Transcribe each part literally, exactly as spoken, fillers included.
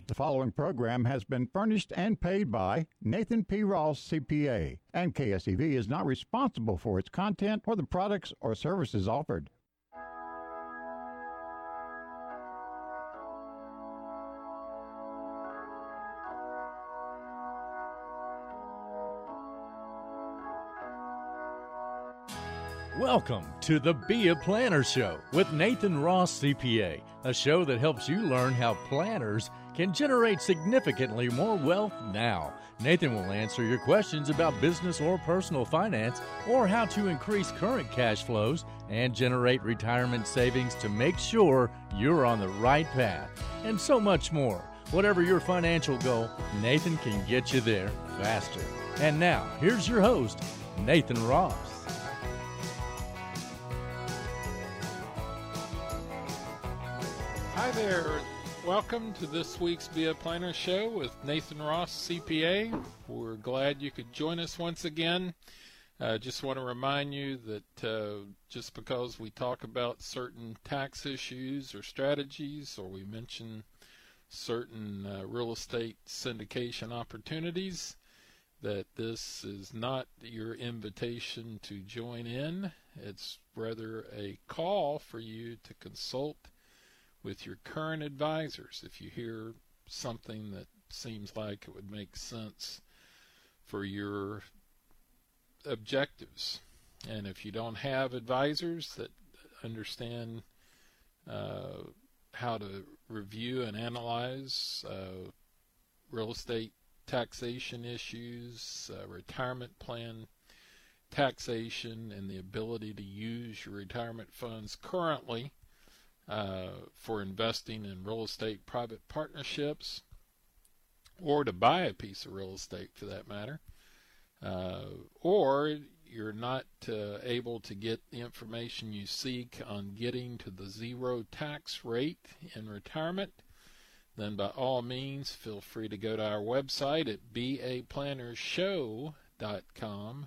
The following program has been furnished and paid by Nathan P. Ross, C P A, and K S E V is not responsible for its content or the products or services offered. Welcome to the Be a Planner Show with Nathan Ross, C P A, a show that helps you learn how planners can generate significantly more wealth now. Nathan will answer your questions about business or personal finance, or how to increase current cash flows and generate retirement savings to make sure you're on the right path, and so much more. Whatever your financial goal, Nathan can get you there faster. And now, here's your host, Nathan Ross. Hi there. Welcome to this week's Be a Planner Show with Nathan Ross, C P A. We're glad you could join us once again. I uh, just want to remind you that uh, just because we talk about certain tax issues or strategies, or we mention certain uh, real estate syndication opportunities, that this is not your invitation to join in. It's rather a call for you to consult with your current advisors if you hear something that seems like it would make sense for your objectives. And if you don't have advisors that understand uh, how to review and analyze uh, real estate taxation issues, uh, retirement plan taxation, and the ability to use your retirement funds currently Uh, for investing in real estate private partnerships, or to buy a piece of real estate for that matter, uh, or you're not uh, able to get the information you seek on getting to the zero tax rate in retirement, then by all means feel free to go to our website at be a planner show dot com,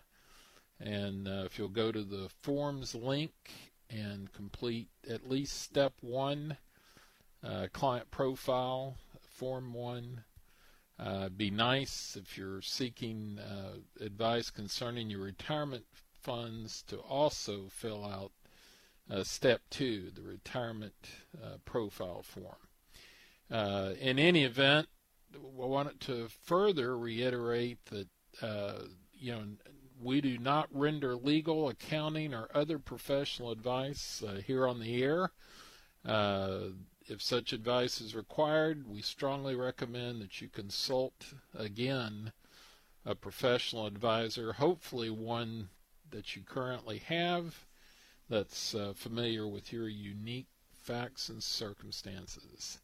and uh, if you'll go to the forms link and complete at least step one, uh, client profile, form one. Uh, be nice if you're seeking uh, advice concerning your retirement funds to also fill out uh, step two, the retirement uh, profile form. Uh, in any event, I wanted to further reiterate that uh, you know we do not render legal, accounting, or other professional advice uh, here on the air. Uh, if such advice is required, we strongly recommend that you consult, again, a professional advisor, hopefully one that you currently have that's uh, familiar with your unique facts and circumstances.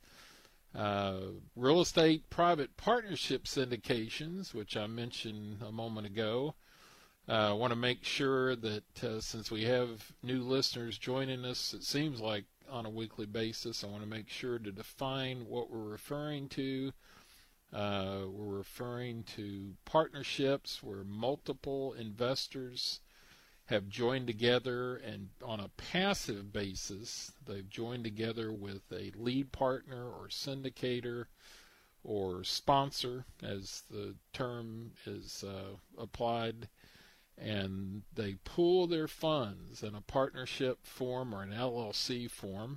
Uh, real estate private partnership syndications, which I mentioned a moment ago, I uh, want to make sure that uh, since we have new listeners joining us, it seems like on a weekly basis, I want to make sure to define what we're referring to. Uh, we're referring to partnerships where multiple investors have joined together, and on a passive basis, they've joined together with a lead partner or syndicator or sponsor, as the term is uh, applied, and they pool their funds in a partnership form or an L L C form.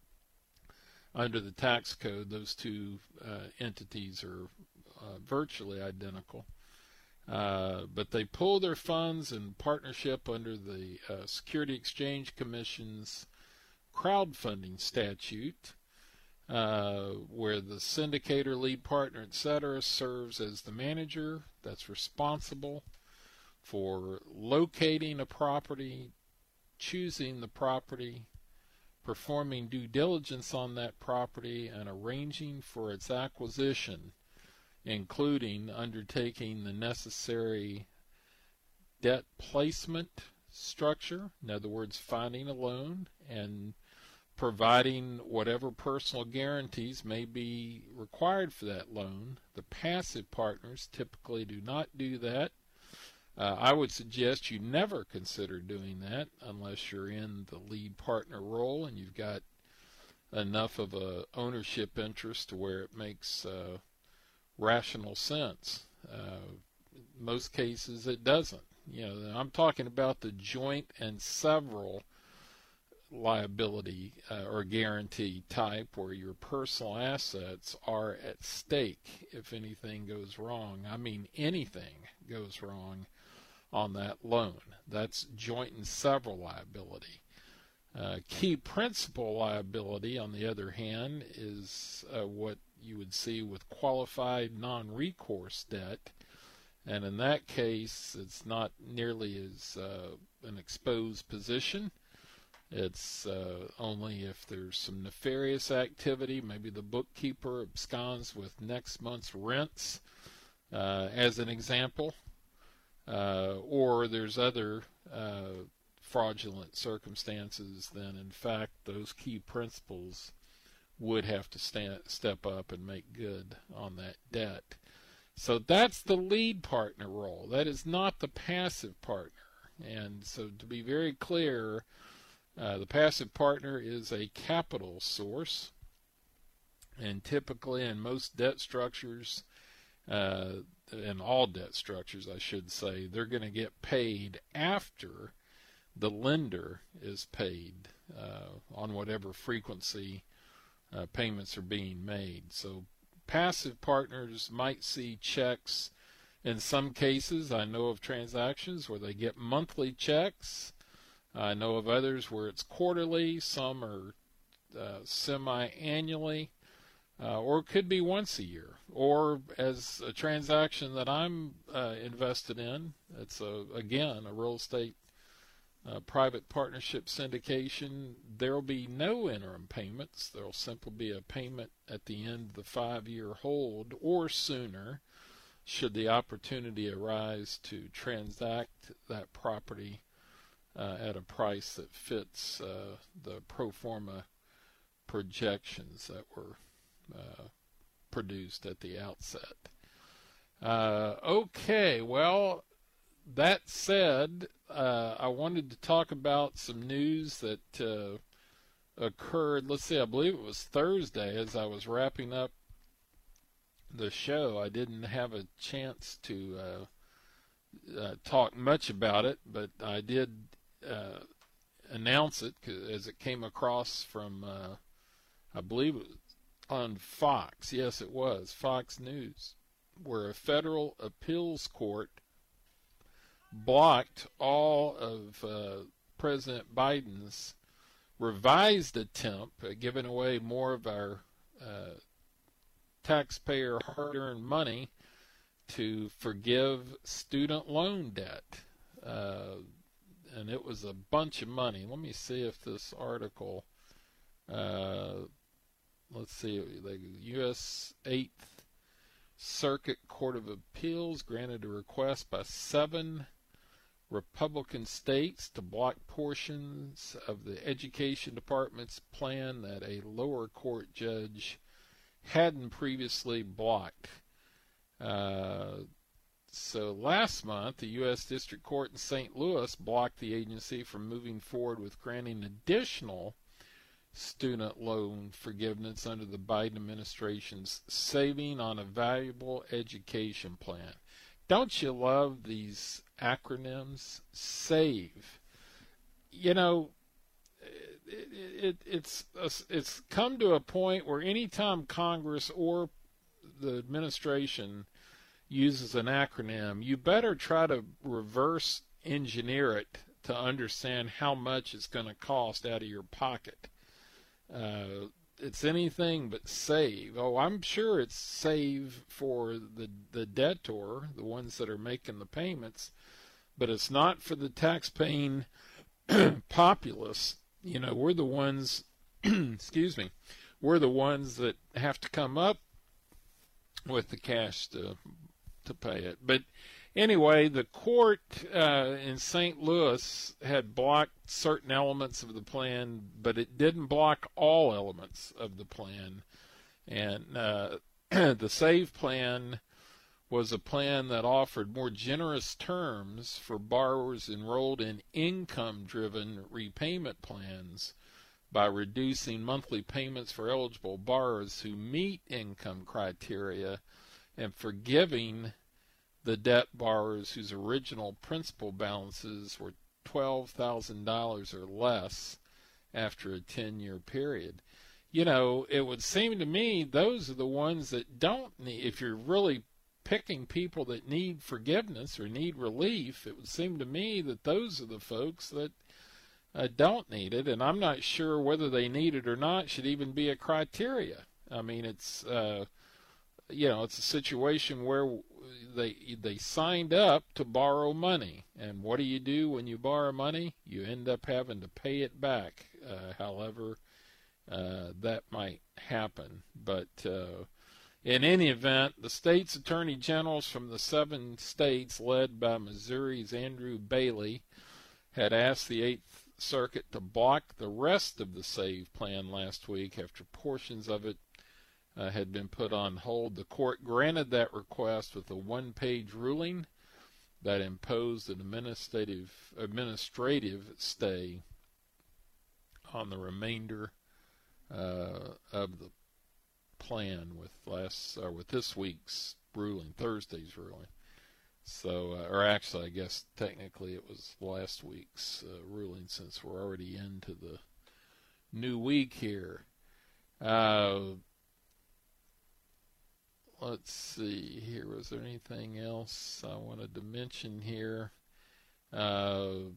Under the tax code, those two uh, entities are uh, virtually identical. Uh, but they pool their funds in partnership under the uh, Security Exchange Commission's crowdfunding statute, uh, where the syndicator, lead partner, et cetera, serves as the manager that's responsible for locating a property, choosing the property, performing due diligence on that property, and arranging for its acquisition, including undertaking the necessary debt placement structure, in other words, finding a loan and providing whatever personal guarantees may be required for that loan. The passive partners typically do not do that. Uh, I would suggest you never consider doing that unless you're in the lead partner role and you've got enough of a ownership interest to where it makes uh, rational sense. Uh, most cases it doesn't. You know, I'm talking about the joint and several liability uh, or guarantee type where your personal assets are at stake if anything goes wrong. I mean, anything goes wrong on that loan. That's joint and several liability. Uh, key principal liability, on the other hand, is uh, what you would see with qualified non-recourse debt. And in that case, it's not nearly as uh, an exposed position. It's uh, only if there's some nefarious activity, maybe the bookkeeper absconds with next month's rents, uh, as an example, uh, or there's other uh, fraudulent circumstances, then in fact those key principals would have to stand, step up and make good on that debt. So that's the lead partner role. That is not the passive partner. And so to be very clear, uh, the passive partner is a capital source, and typically in most debt structures, uh, in all debt structures I should say, they're going to get paid after the lender is paid uh, on whatever frequency uh, payments are being made. So passive partners might see checks. In some cases, I know of transactions where they get monthly checks. I know of others where it's quarterly. Some are uh, semi-annually, uh, or it could be once a year. Or as a transaction that I'm uh, invested in, it's a, again a real estate uh, private partnership syndication. There will be no interim payments. There will simply be a payment at the end of the five-year hold or sooner, should the opportunity arise to transact that property uh, at a price that fits uh, the pro forma projections that were uh, produced at the outset. Uh, okay, well, that said, uh, I wanted to talk about some news that uh, occurred, let's see, I believe it was Thursday as I was wrapping up the show. I didn't have a chance to uh, uh, talk much about it, but I did uh, announce it as it came across from, uh, I believe it was on Fox. Yes, it was Fox News, where a federal appeals court blocked all of uh, President Biden's revised attempt at giving away more of our uh, taxpayer hard-earned money to forgive student loan debt. Uh, and it was a bunch of money. Let me see if this article, uh, let's see, the U S eighth Circuit Court of Appeals granted a request by seven Republican states to block portions of the Education Department's plan that a lower court judge hadn't previously blocked. Uh, so last month, the U S District Court in Saint Louis blocked the agency from moving forward with granting additional student loan forgiveness under the Biden administration's Saving on a Valuable Education Plan. Don't you love these acronyms? SAVE. You know, It, it, it's it's come to a point where anytime Congress or the administration uses an acronym, you better try to reverse engineer it to understand how much it's going to cost out of your pocket. Uh, it's anything but save. Oh, I'm sure it's save for the, the debtor, the ones that are making the payments, but it's not for the tax-paying populace. You know, we're the ones, excuse me, we're the ones that have to come up with the cash to to pay it. But anyway, the court uh, in Saint Louis had blocked certain elements of the plan, but it didn't block all elements of the plan. And uh, the SAVE plan was a plan that offered more generous terms for borrowers enrolled in income-driven repayment plans by reducing monthly payments for eligible borrowers who meet income criteria and forgiving the debt borrowers whose original principal balances were twelve thousand dollars or less after a ten-year period. You know, it would seem to me those are the ones that don't need, if you're really picking people that need forgiveness or need relief, it would seem to me that those are the folks that uh, don't need it, and I'm not sure whether they need it or not should even be a criteria. I mean, it's, uh, you know, it's a situation where they they signed up to borrow money, and what do you do when you borrow money? You end up having to pay it back, uh, however uh, that might happen. But uh, in any event, the state's attorney generals from the seven states, led by Missouri's Andrew Bailey, had asked the Eighth Circuit to block the rest of the SAVE plan last week after portions of it Uh, had been put on hold. The court granted that request with a one-page ruling that imposed an administrative administrative stay on the remainder uh, of the plan with last or with this week's ruling, Thursday's ruling. So, uh, or actually, I guess technically it was last week's uh, ruling, since we're already into the new week here. Uh, Let's see here. Was there anything else I wanted to mention here? Uh,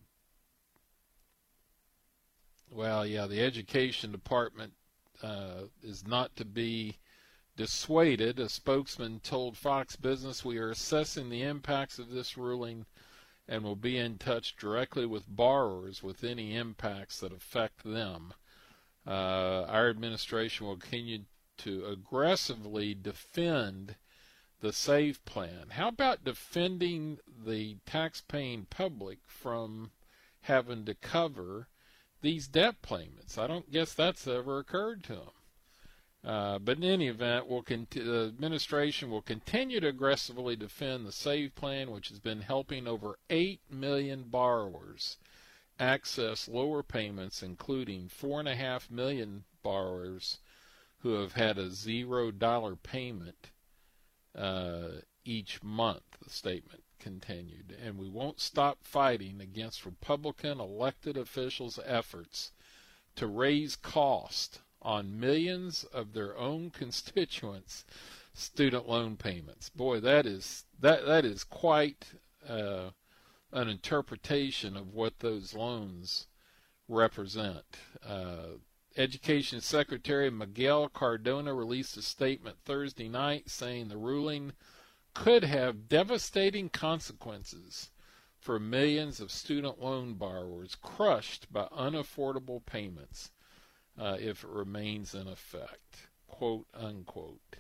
well, yeah, the Education Department uh, is not to be dissuaded. A spokesman told Fox Business, "We are assessing the impacts of this ruling and will be in touch directly with borrowers with any impacts that affect them. Uh, our administration will continue to aggressively defend the SAVE plan." How about defending the tax-paying public from having to cover these debt payments? I don't guess that's ever occurred to them. Uh, but in any event, we'll cont- the administration will continue to aggressively defend the SAVE plan, which has been helping over eight million borrowers access lower payments, including four point five million borrowers who have had a zero dollar payment uh, each month, the statement continued. And we won't stop fighting against Republican elected officials' efforts to raise cost on millions of their own constituents' student loan payments. Boy, that is that that is quite uh, an interpretation of what those loans represent. Uh, Education Secretary Miguel Cardona released a statement Thursday night saying the ruling could have devastating consequences for millions of student loan borrowers crushed by unaffordable payments uh, if it remains in effect, quote unquote.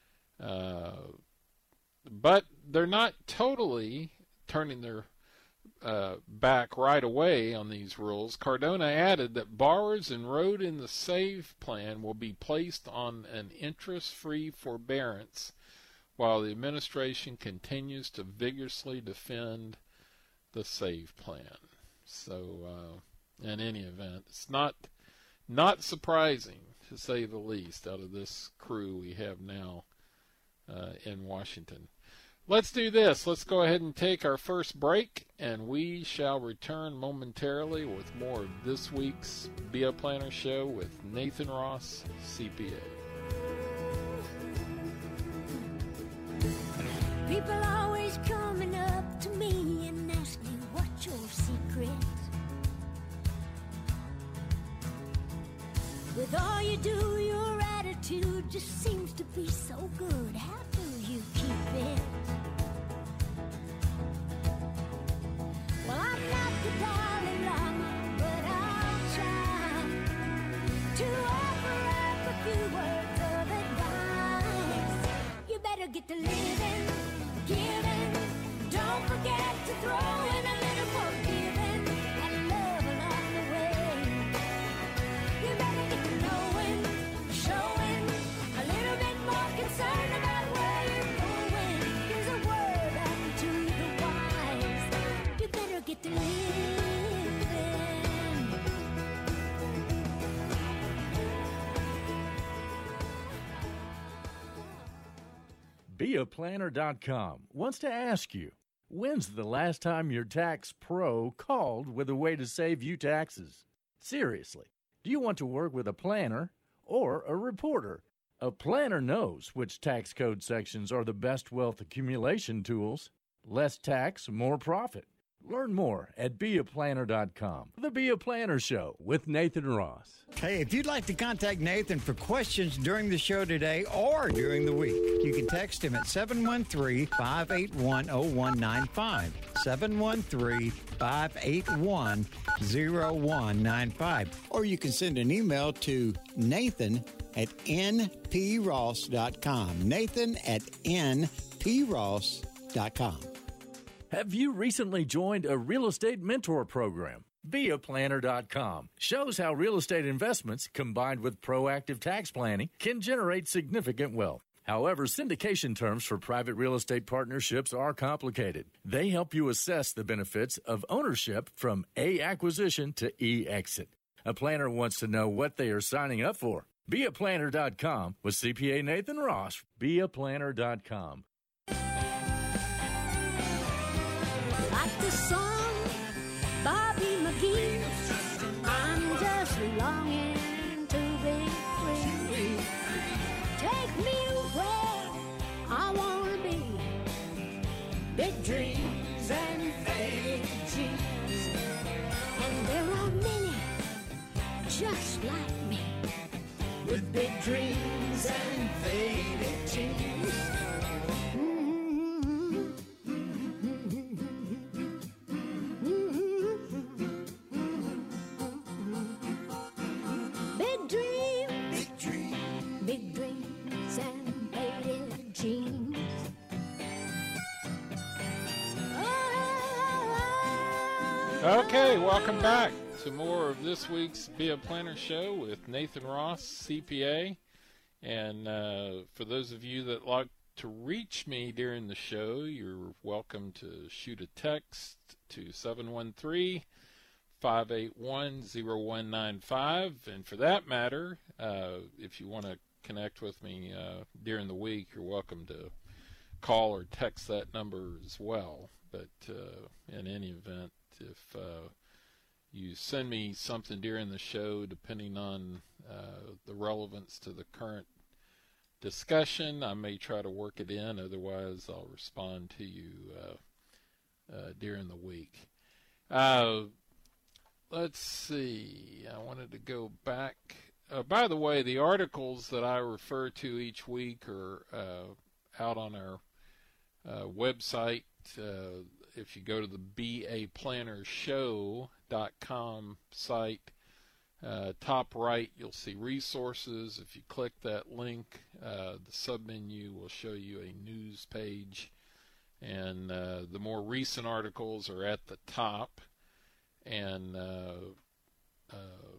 Uh, but they're not totally turning their Uh, back right away on these rules. Cardona added that borrowers enrolled in the SAVE plan will be placed on an interest-free forbearance while the administration continues to vigorously defend the SAVE plan. So, uh, in any event, it's not not surprising, to say the least, out of this crew we have now uh, in Washington. Let's do this. Let's go ahead and take our first break, and we shall return momentarily with more of this week's Be a Planner Show with Nathan Ross, C P A. People always coming up to me and ask me what's your secret. With all you do, your attitude just seems to be so good. How do you keep it? Well, I'm not the Dalai Lama, but I'll try to offer up a few words of advice. You better get to living, giving. Don't forget to throw in a little forgiving and love along the way. You better get to knowing, showing a little bit more concern about Be A Planner dot com wants to ask you, when's the last time your tax pro called with a way to save you taxes? Seriously, do you want to work with a planner or a reporter? A planner knows which tax code sections are the best wealth accumulation tools. Less tax, more profit. Learn more at Be A Planner dot com. The Be A Planner Show with Nathan Ross. Hey, if you'd like to contact Nathan for questions during the show today or during the week, you can text him at seven one three, five eight one, zero one nine five. seven one three, five eight one, zero one nine five. Or you can send an email to Nathan at N P Ross dot com. Nathan at N P Ross dot com. Have you recently joined a real estate mentor program? Be A Planner dot com shows how real estate investments combined with proactive tax planning can generate significant wealth. However, syndication terms for private real estate partnerships are complicated. They help you assess the benefits of ownership from A, acquisition to E, exit. A planner wants to know what they are signing up for. Be A Planner dot com with C P A Nathan Ross. Be A Planner dot com. Like the song, Bobby McGee. I'm just longing to be free. Take me where I want to be. Big dreams and faded dreams. And there are many just like me with big dreams and faded dreams. Okay, welcome back to more of this week's Be A Planner Show with Nathan Ross, C P A. And uh, for those of you that like to reach me during the show, you're welcome to shoot a text to seven one three, five eight one, zero one nine five. And for that matter, uh, if you want to connect with me uh, during the week, you're welcome to call or text that number as well. But uh, in any event, if uh, you send me something during the show, depending on uh, the relevance to the current discussion, I may try to work it in. Otherwise, I'll respond to you uh, uh, during the week. Uh, let's see. I wanted to go back. Uh, by the way, the articles that I refer to each week are uh, out on our uh, website. Uh, if you go to the Be A Planner Show dot com site, uh, top right, you'll see resources. If you click that link, uh, the submenu will show you a news page, and uh, the more recent articles are at the top, and uh, uh,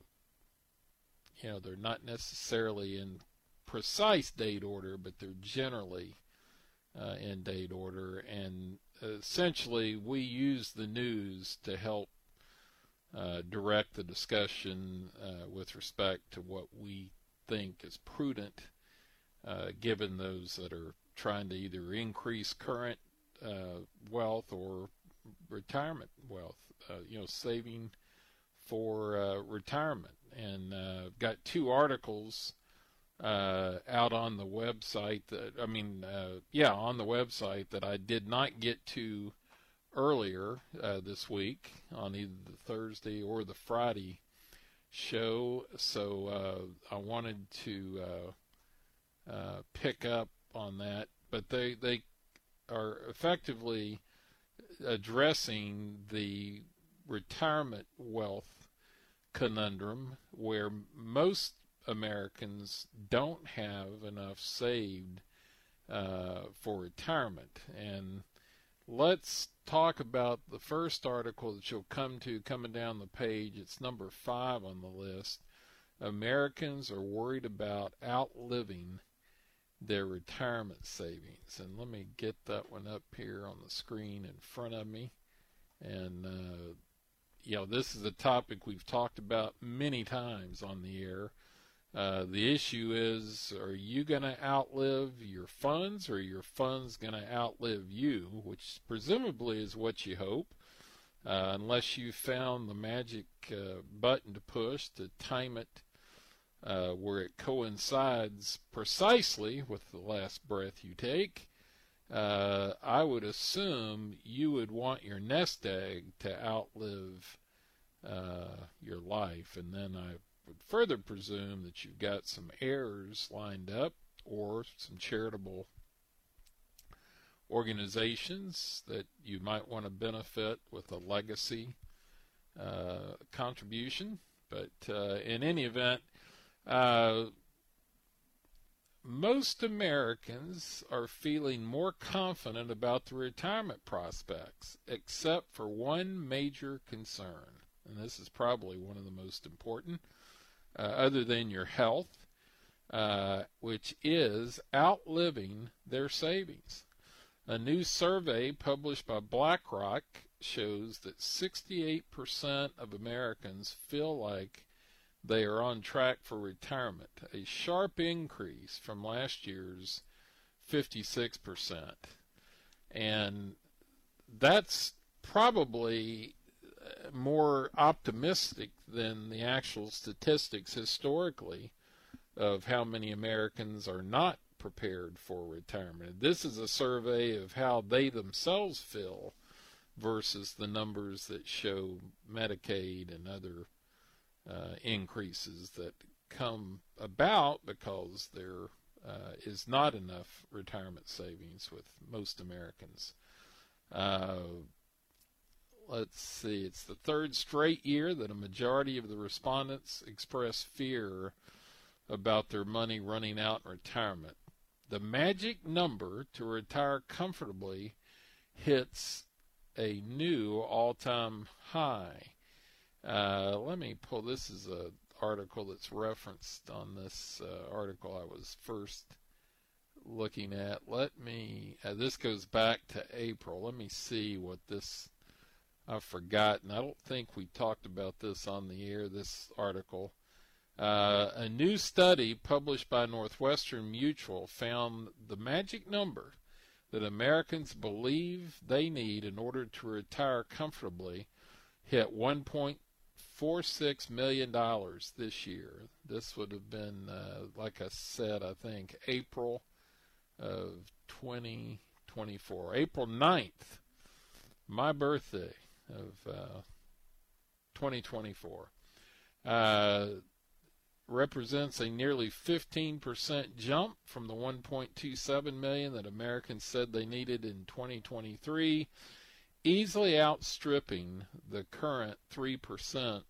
you know, they're not necessarily in precise date order, but they're generally uh, in date order. And essentially, we use the news to help uh, direct the discussion uh, with respect to what we think is prudent, uh, given those that are trying to either increase current uh, wealth or retirement wealth, uh, you know, saving for uh, retirement. And uh, I've got two articles uh, out on the website that, I mean, uh, yeah, on the website that I did not get to earlier uh, this week on either the Thursday or the Friday show. So uh, I wanted to uh, uh, pick up on that, but they, they are effectively addressing the retirement wealth conundrum, where most Americans don't have enough saved uh, for retirement. And let's talk about the first article that you'll come to coming down the page. It's number five on the list. Americans are worried about outliving their retirement savings. And let me get that one up here on the screen in front of me. And uh, you know, this is a topic we've talked about many times on the air. Uh, the issue is, are you going to outlive your funds, or are your funds going to outlive you, which presumably is what you hope, uh, unless you found the magic uh, button to push to time it uh, where it coincides precisely with the last breath you take. Uh, I would assume you would want your nest egg to outlive uh, your life, and then I would further presume that you've got some heirs lined up, or some charitable organizations that you might want to benefit with a legacy uh, contribution. But uh, in any event, uh, most Americans are feeling more confident about the retirement prospects, except for one major concern, and this is probably one of the most important, uh, other than your health, uh, which is outliving their savings. A new survey published by BlackRock shows that sixty-eight percent of Americans feel like they are on track for retirement, a sharp increase from last year's fifty-six percent. And that's probably more optimistic than the actual statistics historically of how many Americans are not prepared for retirement. This is a survey of how they themselves feel versus the numbers that show Medicaid and other uh, increases that come about because there uh, is not enough retirement savings with most Americans. Uh, let's see, it's the third straight year that a majority of the respondents express fear about their money running out in retirement. The magic number to retire comfortably hits a new all-time high. Uh, let me pull, this is an article that's referenced on this uh, article I was first looking at. Let me, uh, this goes back to April. Let me see what this, I've forgotten. I don't think we talked about this on the air, this article. Uh, a new study published by Northwestern Mutual found the magic number that Americans believe they need in order to retire comfortably hit one point four six million dollars this year. This would have been, uh, like I said, I think April of twenty twenty-four. April ninth, my birthday of uh, twenty twenty-four. Uh, represents a nearly fifteen percent jump from the one point two seven million dollars that Americans said they needed in twenty twenty-three, easily outstripping the current three percent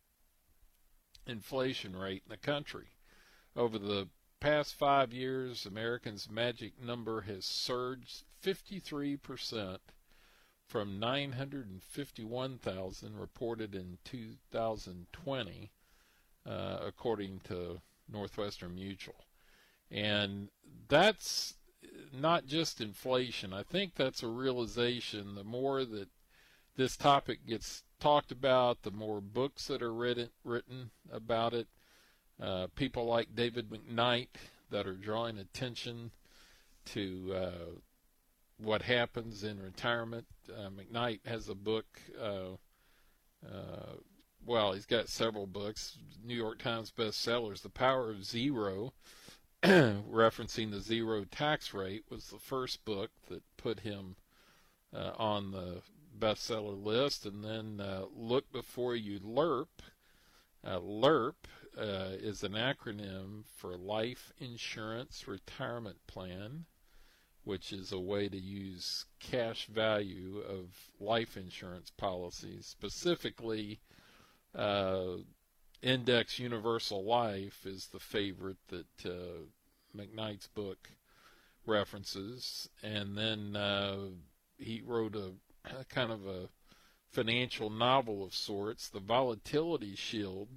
inflation rate in the country. Over the past five years, Americans' magic number has surged fifty-three percent from nine hundred fifty-one thousand reported in two thousand twenty, uh, according to Northwestern Mutual. And that's not just inflation. I think that's a realization. The more that this topic gets talked about, the more books that are written, written about it. Uh, people like David McKnight that are drawing attention to uh, what happens in retirement. Uh, McKnight has a book, uh, uh, well, he's got several books, New York Times bestsellers. The Power of Zero, referencing the zero tax rate, was the first book that put him uh, on the bestseller list. And then uh, Look Before You LERP. Uh, LERP uh, is an acronym for Life Insurance Retirement Plan, which is a way to use cash value of life insurance policies. Specifically, uh, Index Universal Life is the favorite that uh, McKnight's book references. And then uh, he wrote a, a kind of a financial novel of sorts, The Volatility Shield,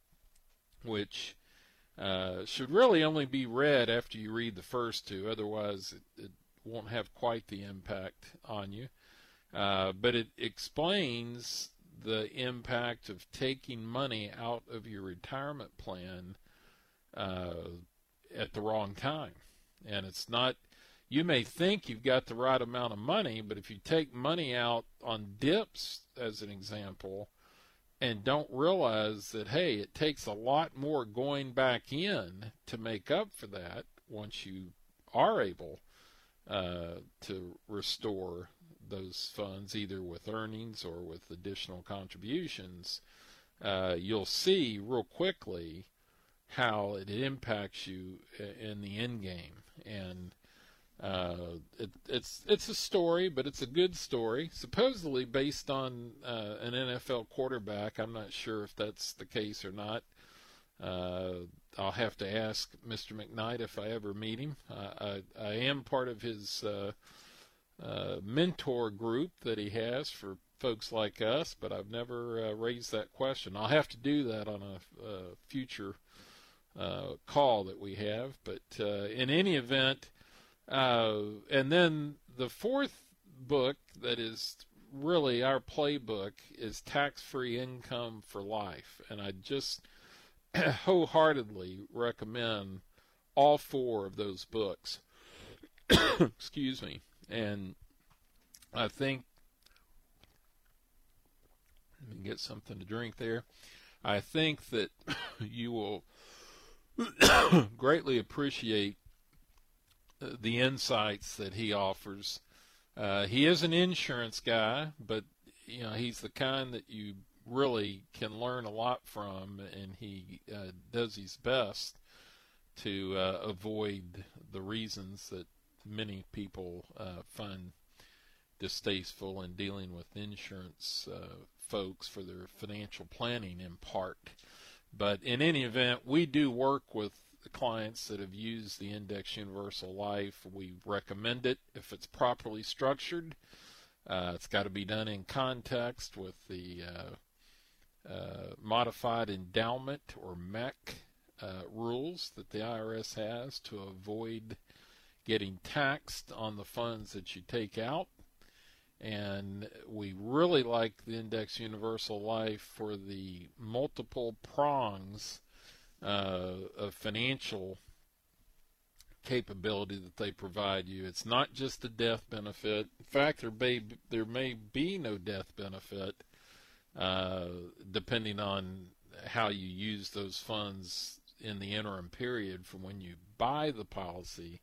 which uh, should really only be read after you read the first two. Otherwise, it, it won't have quite the impact on you. Uh, but it explains the impact of taking money out of your retirement plan uh, at the wrong time. And it's not, you may think you've got the right amount of money, but if you take money out on dips, as an example, and don't realize that, hey, it takes a lot more going back in to make up for that once you are able uh, to restore those funds, either with earnings or with additional contributions, uh, you'll see real quickly how it impacts you in the end game. And uh, it, it's it's a story, but it's a good story, supposedly based on uh, an N F L quarterback. I'm not sure if that's the case or not. Uh, I'll have to ask Mister McKnight if I ever meet him. Uh, I, I am part of his uh, uh, mentor group that he has for folks like us, but I've never uh, raised that question. I'll have to do that on a, a future uh, call that we have. But uh, in any event, uh, and then the fourth book that is really our playbook is Tax-Free Income for Life. And I just wholeheartedly recommend all four of those books. Excuse me. And I think, let me get something to drink there. I think that you will greatly appreciate the insights that he offers. Uh, he is an insurance guy, but you know, he's the kind that you really can learn a lot from, and he uh, does his best to uh, avoid the reasons that many people uh, find distasteful in dealing with insurance uh, folks for their financial planning in part. But in any event, we do work with clients that have used the Index Universal Life. We recommend it if it's properly structured. Uh, it's got to be done in context with the uh, uh, Modified Endowment, or M E C, uh, rules that the I R S has to avoid getting taxed on the funds that you take out. And we really like the Index Universal Life for the multiple prongs uh, of financial capability that they provide you. It's not just a death benefit. In fact, there may, there may be no death benefit uh, depending on how you use those funds in the interim period from when you buy the policy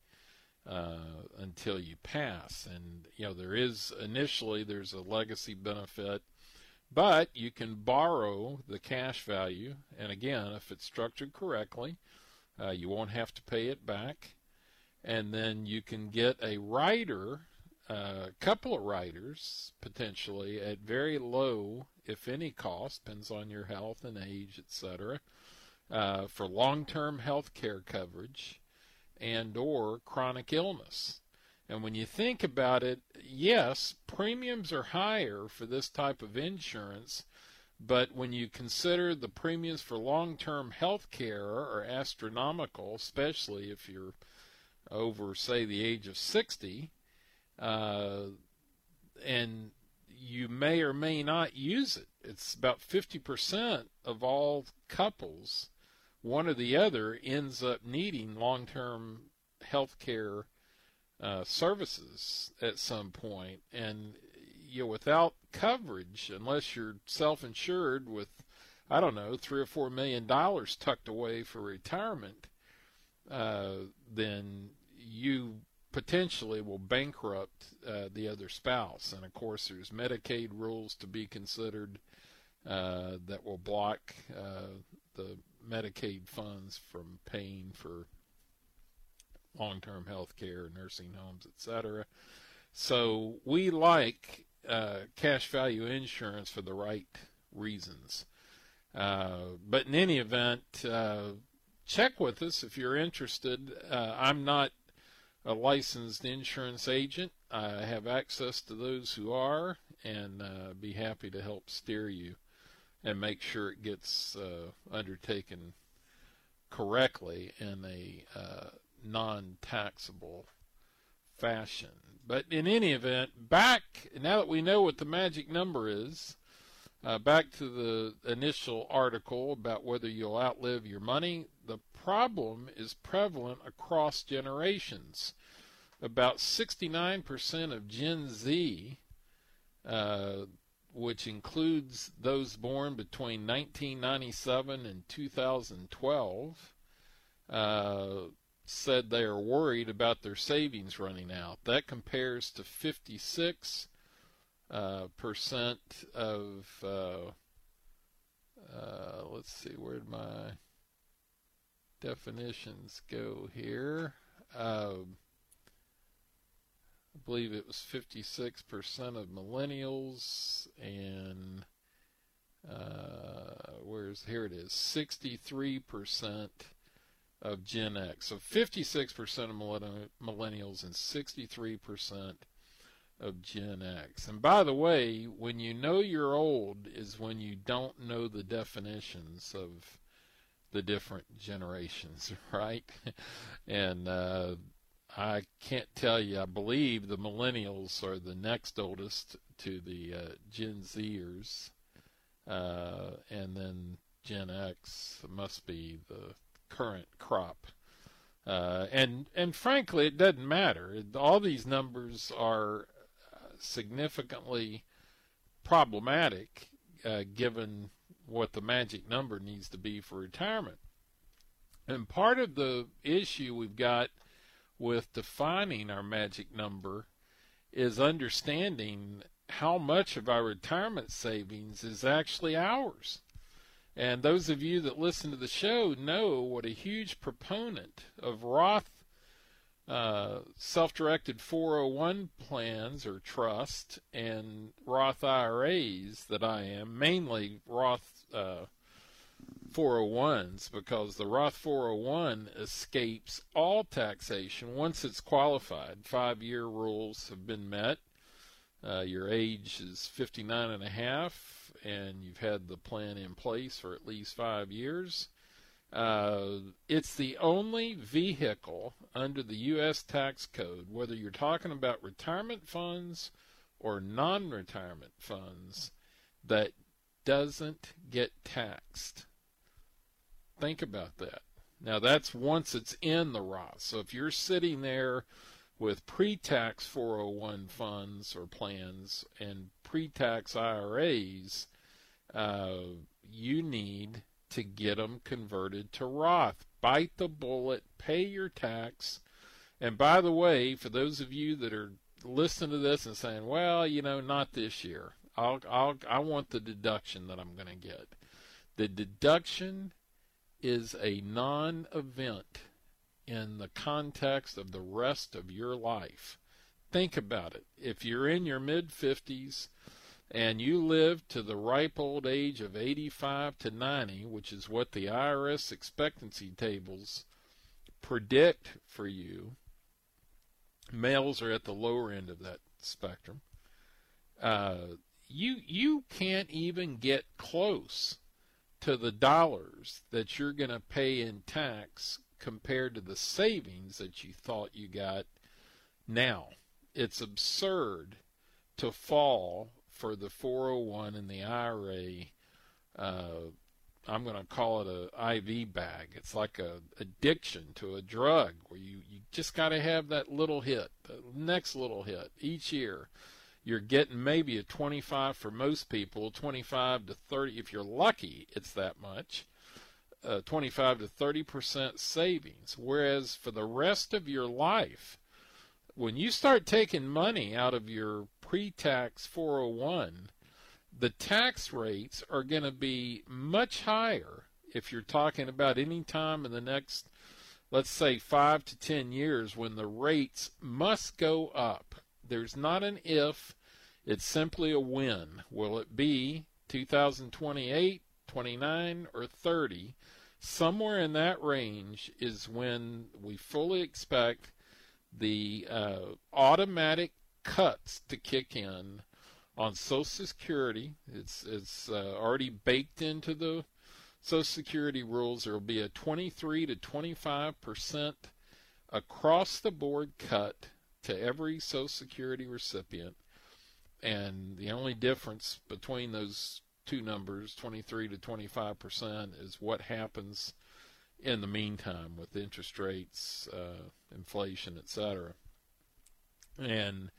uh, until you pass. And, you know, there is initially there's a legacy benefit, but you can borrow the cash value. And again, if it's structured correctly, uh, you won't have to pay it back. And then you can get a rider, a uh, couple of riders potentially at very low, if any cost, depends on your health and age, et cetera, uh, for long-term health care coverage and or chronic illness. And when you think about it, yes, premiums are higher for this type of insurance, but when you consider the premiums for long-term health care are astronomical, especially if you're over, say, the age of sixty, uh, and you may or may not use it. It's about fifty percent of all couples, one or the other, ends up needing long-term health care uh, services at some point. And you know, without coverage, unless you're self-insured with, I don't know, three or four million dollars tucked away for retirement, uh, then you potentially will bankrupt uh, the other spouse. And of course, there's Medicaid rules to be considered uh, that will block uh, the Medicaid funds from paying for long-term health care, nursing homes, et cetera. So we like uh, cash value insurance for the right reasons. Uh, but in any event, uh, check with us if you're interested. Uh, I'm not a licensed insurance agent. I have access to those who are, and uh, be happy to help steer you and make sure it gets uh, undertaken correctly in a uh, non-taxable fashion. But in any event, back, now that we know what the magic number is, Uh, back to the initial article about whether you'll outlive your money, the problem is prevalent across generations. About sixty-nine percent of Gen Z, uh, which includes those born between nineteen ninety-seven and two thousand twelve, uh, said they are worried about their savings running out. That compares to fifty-six Uh, percent of, uh, uh, let's see, where did my definitions go here? Uh, I believe it was fifty-six percent of millennials, and uh, where's, here it is, sixty-three percent of Gen X. So fifty-six percent of millennials and sixty-three percent of Gen X. And by the way, when you know you're old is when you don't know the definitions of the different generations, right? And uh, I can't tell you, I believe the millennials are the next oldest to the uh, Gen Zers, uh, and then Gen X must be the current crop. Uh, and and frankly, it doesn't matter. All these numbers are significantly problematic uh, given what the magic number needs to be for retirement. And part of the issue we've got with defining our magic number is understanding how much of our retirement savings is actually ours. And those of you that listen to the show know what a huge proponent of Roth Uh, self-directed four oh one plans or trust and Roth I R As that I am, mainly Roth uh, four oh ones, because the Roth four oh one escapes all taxation once it's qualified. Five-year rules have been met. Uh, your age is fifty-nine and a half, and you've had the plan in place for at least five years. Uh, it's the only vehicle under the U S tax code, whether you're talking about retirement funds or non-retirement funds, that doesn't get taxed. Think about that. Now, that's once it's in the Roth. So if you're sitting there with pre-tax four oh one funds or plans and pre-tax I R As, uh, you need to get them converted to Roth. Bite the bullet, pay your tax. And by the way, for those of you that are listening to this and saying, well, you know, not this year. I'll, I'll, I want the deduction that I'm going to get. The deduction is a non-event in the context of the rest of your life. Think about it. If you're in your mid-fifties, and you live to the ripe old age of eighty-five to ninety, which is what the I R S expectancy tables predict for you, males are at the lower end of that spectrum, uh, you you can't even get close to the dollars that you're going to pay in tax compared to the savings that you thought you got now. It's absurd to fall for the four oh one and the I R A. uh, I'm going to call it a I V bag. It's like a addiction to a drug where you, you just got to have that little hit, the next little hit each year. You're getting maybe a twenty-five for most people, twenty-five to thirty, if you're lucky, it's that much, uh, twenty-five to thirty percent savings. Whereas for the rest of your life, when you start taking money out of your pre-tax four oh one, the tax rates are going to be much higher if you're talking about any time in the next, let's say, five to ten years when the rates must go up. There's not an if, it's simply a when. Will it be two thousand twenty-eight, twenty-nine, or thirty? Somewhere in that range is when we fully expect the uh, automatic cuts to kick in on Social Security. It's it's uh, already baked into the Social Security rules. There will be a twenty-three to twenty-five percent across the board cut to every Social Security recipient, and the only difference between those two numbers, twenty-three to twenty-five percent, is what happens in the meantime with interest rates, uh, inflation, et cetera. And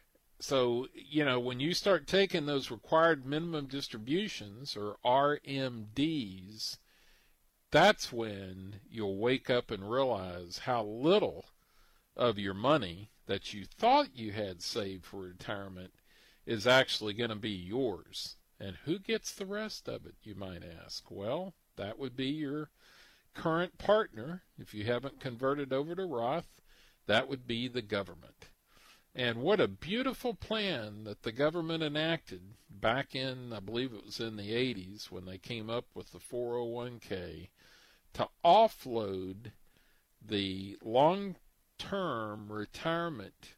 so, you know, when you start taking those required minimum distributions, or R M Ds, that's when you'll wake up and realize how little of your money that you thought you had saved for retirement is actually going to be yours. And who gets the rest of it, you might ask? Well, that would be your current partner. If you haven't converted over to Roth, that would be the government. And what a beautiful plan that the government enacted back in, I believe it was in the eighties, when they came up with the four oh one k, to offload the long-term retirement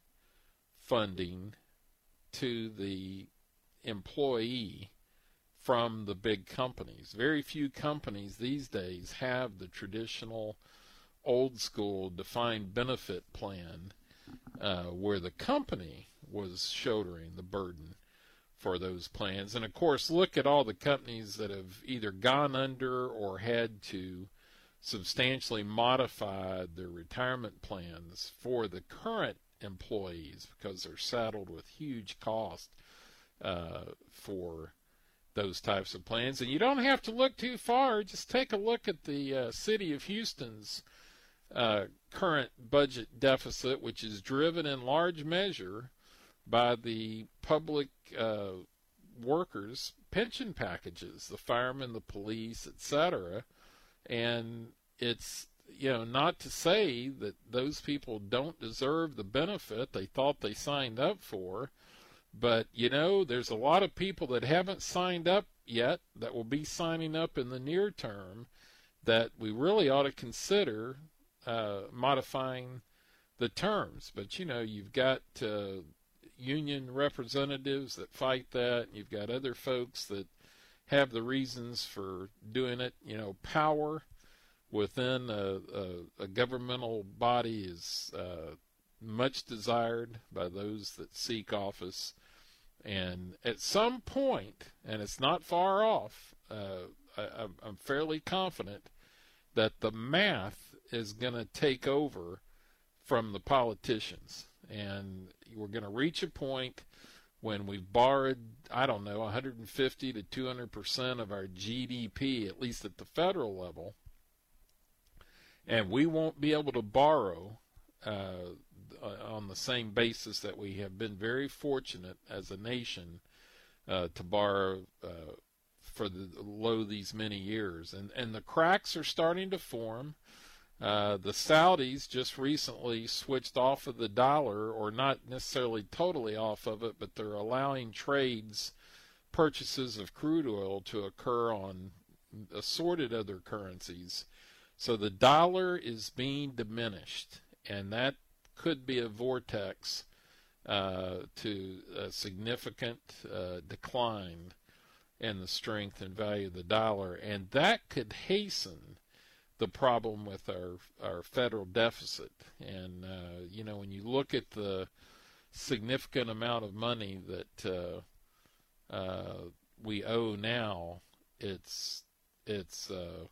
funding to the employee from the big companies. Very few companies these days have the traditional old-school defined benefit plan uh, where the company was shouldering the burden for those plans. And of course, look at all the companies that have either gone under or had to substantially modify their retirement plans for the current employees because they're saddled with huge cost uh, for those types of plans. And you don't have to look too far. Just take a look at the uh, city of Houston's uh, current budget deficit, which is driven in large measure by the public uh, workers' pension packages, the firemen, the police, et cetera. And it's, you know, not to say that those people don't deserve the benefit they thought they signed up for, but, you know, there's a lot of people that haven't signed up yet that will be signing up in the near term that we really ought to consider uh, modifying the terms. But, you know, you've got uh, union representatives that fight that. You've got other folks that have the reasons for doing it. You know, power within a, a, a governmental body is uh, much desired by those that seek office. And at some point, and it's not far off, uh, I, I'm fairly confident that the math is going to take over from the politicians. And we're going to reach a point when we've borrowed, I don't know, one hundred fifty to two hundred percent of our G D P, at least at the federal level, and we won't be able to borrow uh, on the same basis that we have been very fortunate as a nation uh, to borrow uh, for the low these many years. And, and the cracks are starting to form. Uh, the Saudis just recently switched off of the dollar, or not necessarily totally off of it, but they're allowing trades, purchases of crude oil to occur on assorted other currencies. So the dollar is being diminished, and that could be a vortex uh, to a significant uh, decline in the strength and value of the dollar, and that could hasten the problem with our our federal deficit. And uh, you know, when you look at the significant amount of money that uh, uh, we owe now, it's it's uh,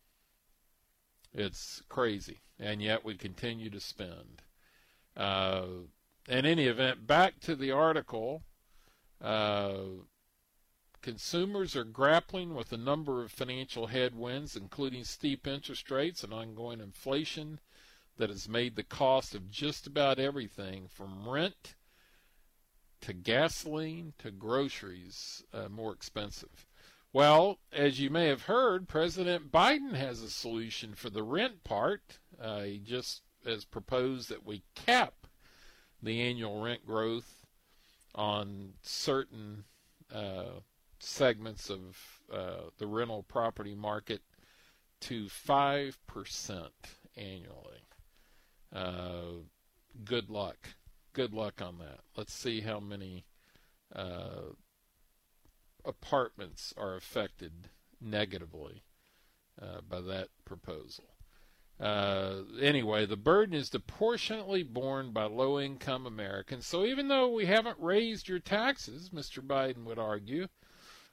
it's crazy, and yet we continue to spend. Uh, in any event, back to the article. Uh, Consumers are grappling with a number of financial headwinds, including steep interest rates and ongoing inflation that has made the cost of just about everything from rent to gasoline to groceries uh, more expensive. Well, as you may have heard, President Biden has a solution for the rent part. Uh, he just has proposed that we cap the annual rent growth on certain uh, segments of uh, the rental property market to five percent annually. Uh, good luck. Good luck on that. Let's see how many uh, apartments are affected negatively uh, by that proposal. Uh, anyway, the burden is disproportionately borne by low-income Americans. So even though we haven't raised your taxes, Mister Biden would argue,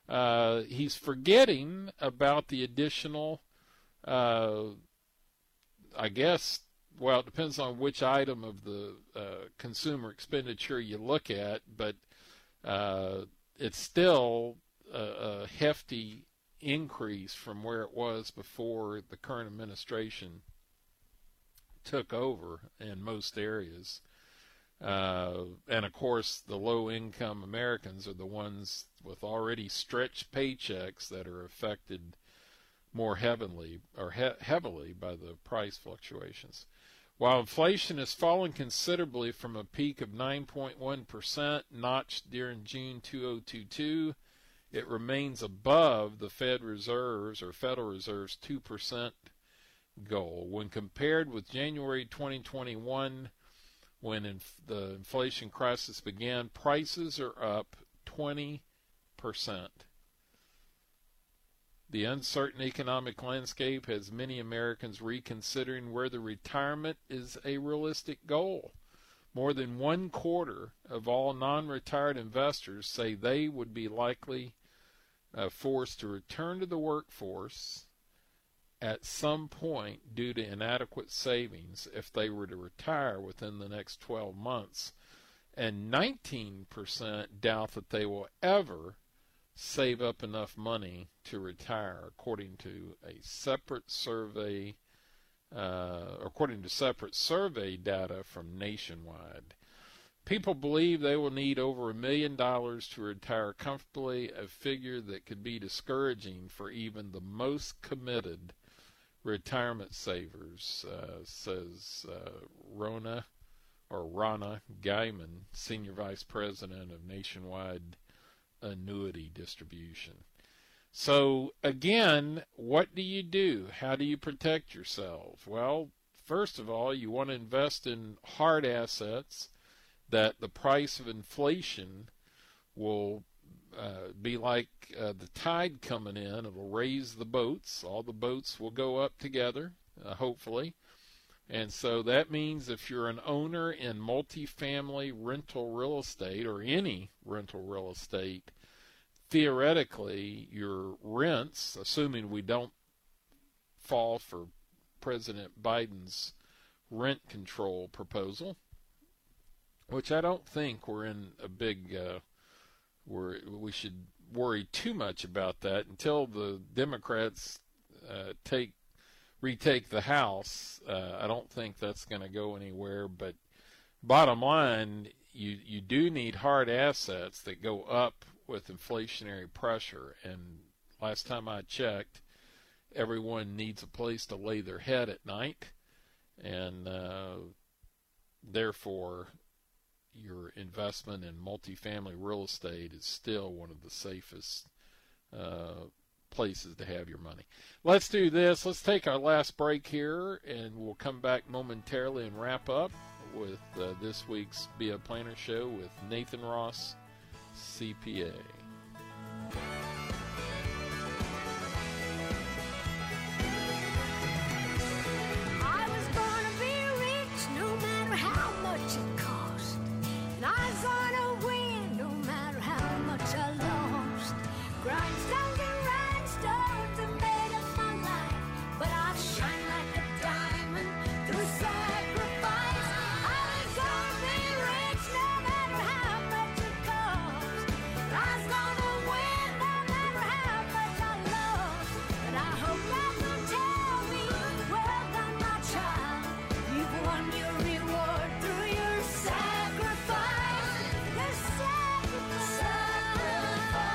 uh, he's forgetting about the additional, uh, I guess, well, it depends on which item of the uh, consumer expenditure you look at, but uh, it's still a, a hefty increase from where it was before the current administration took over in most areas. Uh, and of course, the low-income Americans are the ones with already stretched paychecks that are affected more heavily or he- heavily by the price fluctuations. While inflation has fallen considerably from a peak of nine point one percent notched during June two thousand twenty-two, it remains above the Fed Reserve's or Federal Reserve's two percent goal. When compared with January twenty twenty-one, when inf- the inflation crisis began, prices are up twenty percent. The uncertain economic landscape has many Americans reconsidering whether retirement is a realistic goal. More than one quarter of all non-retired investors say they would be likely uh, forced to return to the workforce at some point due to inadequate savings if they were to retire within the next twelve months. And nineteen percent doubt that they will ever save up enough money to retire, according to a separate survey, uh, according to separate survey data from Nationwide. People believe they will need over a million dollars to retire comfortably, a figure that could be discouraging for even the most committed retirement savers, uh, says uh, Rona or Rana Guyman, Senior Vice President of Nationwide Annuity Distribution. So again, what do you do? How do you protect yourself? Well, first of all, you want to invest in hard assets that the price of inflation will uh, be like uh, the tide coming in. It'll raise the boats. All the boats will go up together, uh, hopefully. And so that means if you're an owner in multifamily rental real estate or any rental real estate, theoretically your rents, assuming we don't fall for President Biden's rent control proposal, which I don't think we're in a big, uh, we're, we should worry too much about that until the Democrats uh, take retake the House. Uh, I don't think that's going to go anywhere. But bottom line, you you do need hard assets that go up with inflationary pressure. And last time I checked, everyone needs a place to lay their head at night, and uh, therefore your investment in multifamily real estate is still one of the safest uh, places to have your money. Let's do this. Let's take our last break here, and we'll come back momentarily and wrap up with uh, this week's Be a Planner Show with Nathan Ross, C P A. I was gonna be rich no matter how much it cost. And I was gonna win no matter how much I lost. Grindstones and rhinestones have made up my life, but I shine like a diamond through sacrifice. I was gonna be rich no matter how much it cost. I was gonna win no matter how much I lost. But I hope that will tell me, well done, my child. You've won your reward through your sacrifice. Your sacrifice.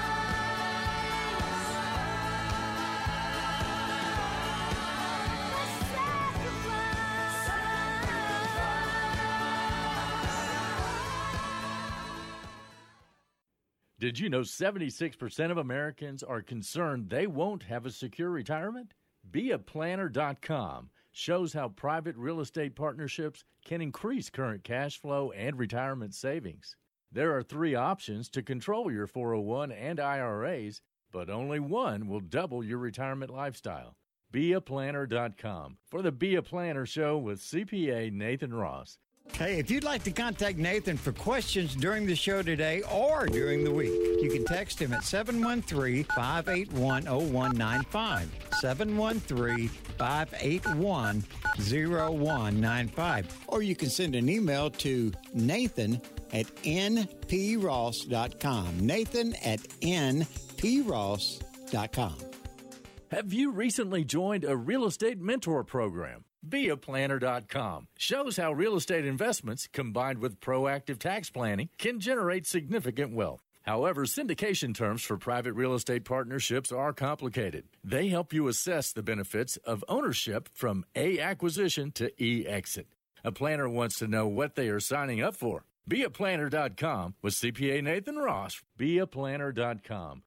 Did you know seventy-six percent of Americans are concerned they won't have a secure retirement? Be a planner dot com shows how private real estate partnerships can increase current cash flow and retirement savings. There are three options to control your four oh one and I R As, but only one will double your retirement lifestyle. Be a planner dot com for the Be a Planner Show with C P A Nathan Ross. Hey, if you'd like to contact Nathan for questions during the show today or during the week, you can text him at seven one three, five eight one, zero one nine five. seven one three, five eight one, zero one nine five. Or you can send an email to Nathan at n p ross dot com. Nathan at n p ross dot com. Have you recently joined a real estate mentor program? Via Planner dot com shows how real estate investments combined with proactive tax planning can generate significant wealth. However, syndication terms for private real estate partnerships are complicated. They help you assess the benefits of ownership from A, acquisition to E, exit. A planner wants to know what they are signing up for. Via Planner dot com with C P A Nathan Ross. Via Planner dot com.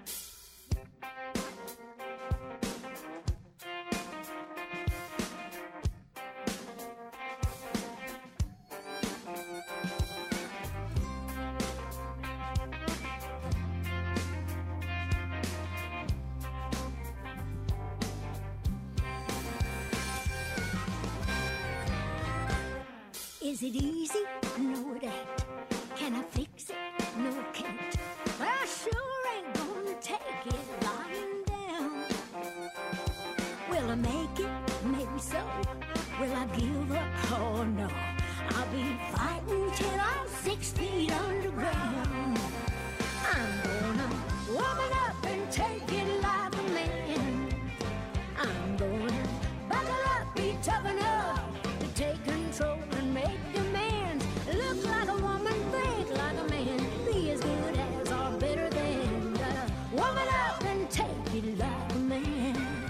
Is it easy? No, it ain't. Can I fix it? No, I can't. I sure ain't gonna take it lying down. Will I make it? Maybe so. Will I give up? Oh, no. I'll be fighting till I'm six feet underground. I'm gonna woman up and take it like a man. I'm gonna buckle up, be tough enough to take control and make demands. Look like a woman, think like a man. Be as good as or better than. Uh, woman up and take it like a man.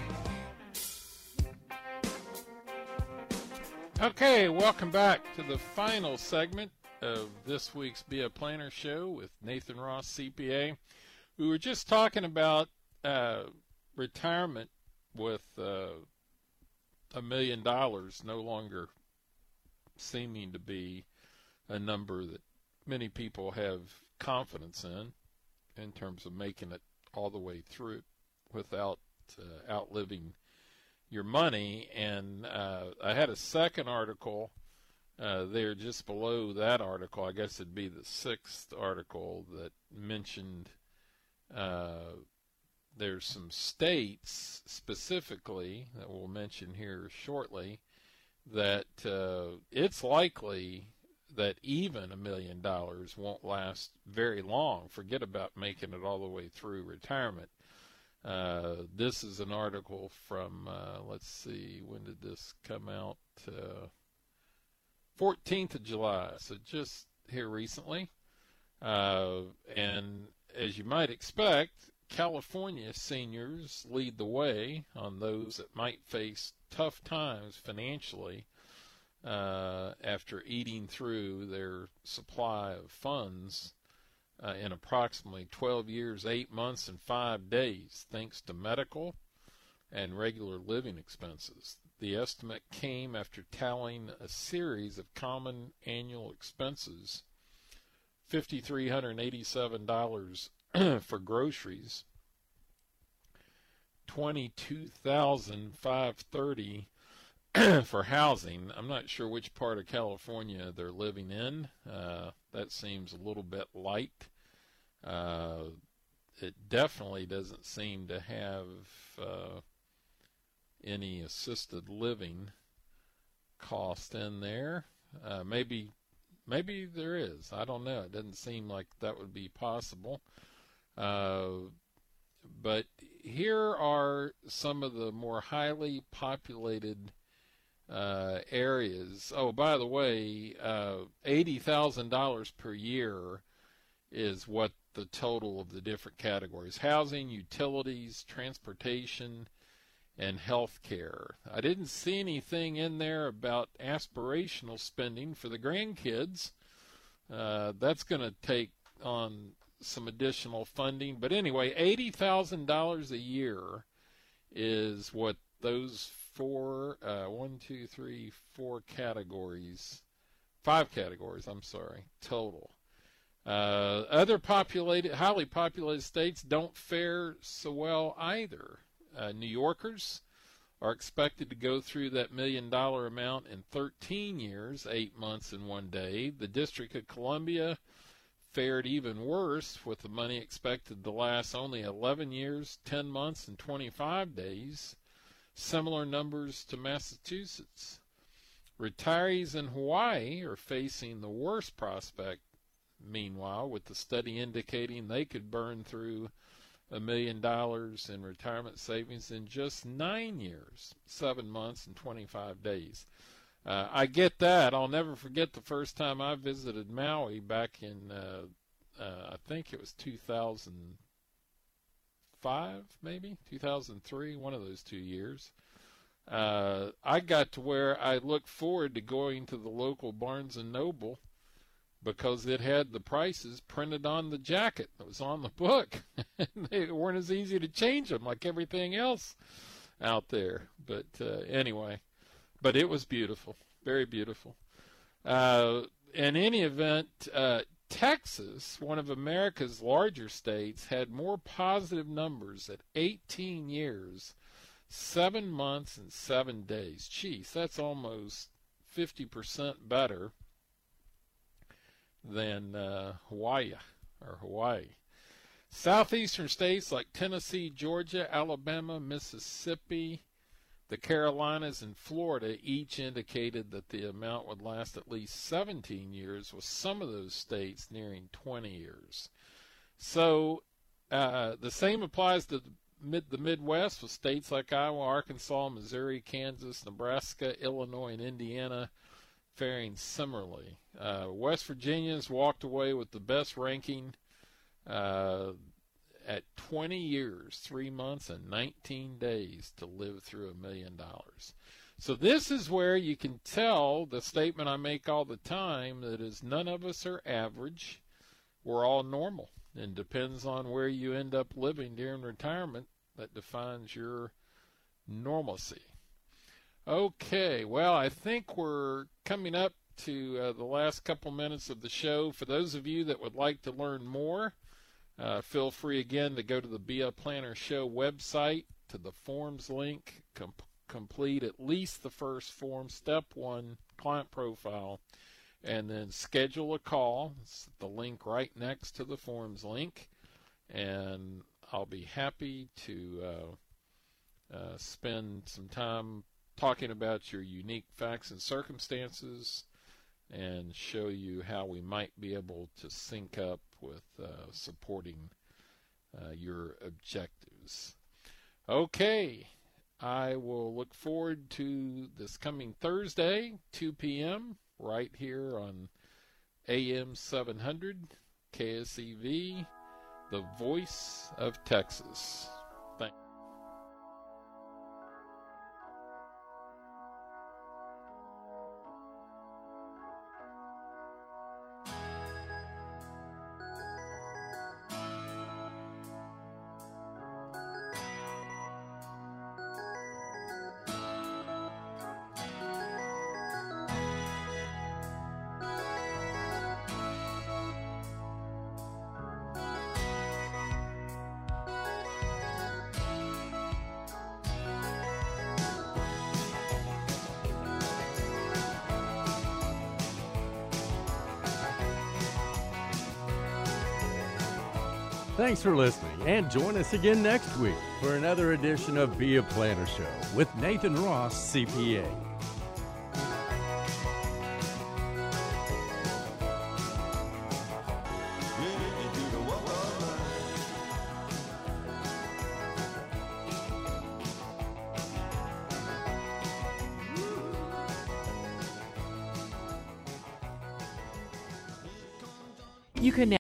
Okay, welcome back to the final segment of this week's Be a Planner show with Nathan Ross, C P A. We were just talking about uh, retirement with uh, a million dollars no longer seeming to be a number that many people have confidence in, in terms of making it all the way through without uh, outliving your money. And uh, I had a second article uh, there just below that article. I guess it'd be the sixth article that mentioned uh, there's some states specifically that we'll mention here shortly that uh, it's likely that even a million dollars won't last very long. Forget about making it all the way through retirement. Uh, this is an article from, uh, let's see, when did this come out? Uh, fourteenth of July, so just here recently. Uh, and as you might expect, California seniors lead the way on those that might face tough times financially uh, after eating through their supply of funds uh, in approximately twelve years, eight months, and five days, thanks to medical and regular living expenses. The estimate came after tallying a series of common annual expenses: five thousand three hundred eighty-seven dollars for groceries, twenty-two thousand five hundred thirty dollars for housing. I'm not sure which part of California they're living in. Uh, that seems a little bit light. Uh, it definitely doesn't seem to have uh, any assisted living cost in there. Uh, maybe, maybe there is. I don't know. It doesn't seem like that would be possible. Uh, but here are some of the more highly populated uh, areas. Oh, by the way, uh, eighty thousand dollars per year is what the total of the different categories: housing, utilities, transportation, and health care. I didn't see anything in there about aspirational spending for the grandkids. Uh, that's going to take on some additional funding. But anyway, eighty thousand dollars a year is what those four, uh, one, two, three, four categories, five categories, I'm sorry, total. Uh, other populated, highly populated states don't fare so well either. Uh, New Yorkers are expected to go through that million dollar amount in thirteen years, eight months and one day. The District of Columbia fared even worse, with the money expected to last only eleven years, ten months, and twenty-five days. Similar numbers to Massachusetts. Retirees in Hawaii are facing the worst prospect, meanwhile, with the study indicating they could burn through a million dollars in retirement savings in just nine years, seven months, and twenty-five days. Uh, I get that. I'll never forget the first time I visited Maui back in, uh, uh, I think it was two thousand five, maybe, two thousand three, one of those two years. Uh, I got to where I looked forward to going to the local Barnes and Noble because it had the prices printed on the jacket that was on the book. They weren't as easy to change them like everything else out there. But uh, anyway, but it was beautiful, very beautiful. Uh, in any event, uh, Texas, one of America's larger states, had more positive numbers at eighteen years, seven months, and seven days. Geez, that's almost fifty percent better than uh, Hawaii or Hawaii. Southeastern states like Tennessee, Georgia, Alabama, Mississippi, the Carolinas, and Florida each indicated that the amount would last at least seventeen years, with some of those states nearing twenty years. So uh, the same applies to the, mid, the Midwest, with states like Iowa, Arkansas, Missouri, Kansas, Nebraska, Illinois, and Indiana faring similarly. Uh, West Virginia's walked away with the best ranking uh, at twenty years, three months, and nineteen days to live through a million dollars. So this is where you can tell the statement I make all the time, that is, none of us are average. We're all normal. And depends on where you end up living during retirement that defines your normalcy. Okay, well, I think we're coming up to uh, the last couple minutes of the show. For those of you that would like to learn more, uh, feel free again to go to the Be a Planner Show website, to the forms link, com- complete at least the first form, step one, client profile, and then schedule a call. It's the link right next to the forms link, and I'll be happy to uh, uh, spend some time talking about your unique facts and circumstances and show you how we might be able to sync up with uh, supporting uh, your objectives. Okay, I will look forward to this coming Thursday, two p.m., right here on A M seven hundred, K S E V, the voice of Texas. Thank you. Thanks for listening, and join us again next week for another edition of Be a Planner Show with Nathan Ross, C P A. You can now